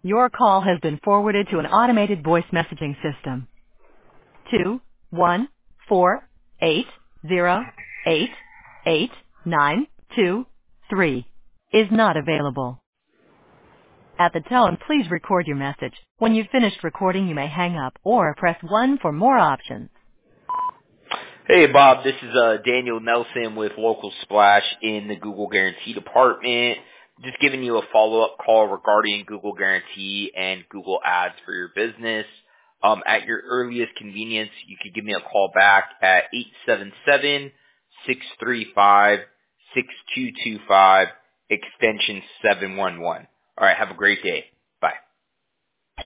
Your call has been forwarded to an automated voice messaging system. 21480888923 is not available. At the tone, please record your message. When you've finished recording, you may hang up or press 1 for more options. Hey, Bob, this is Daniel Nelson with Local Splash in the Google Guarantee Department. Just giving you a follow-up call regarding Google Guarantee and Google Ads for your business. At your earliest convenience, you could give me a call back at 877-635-6225, extension 711. All right, have a great day.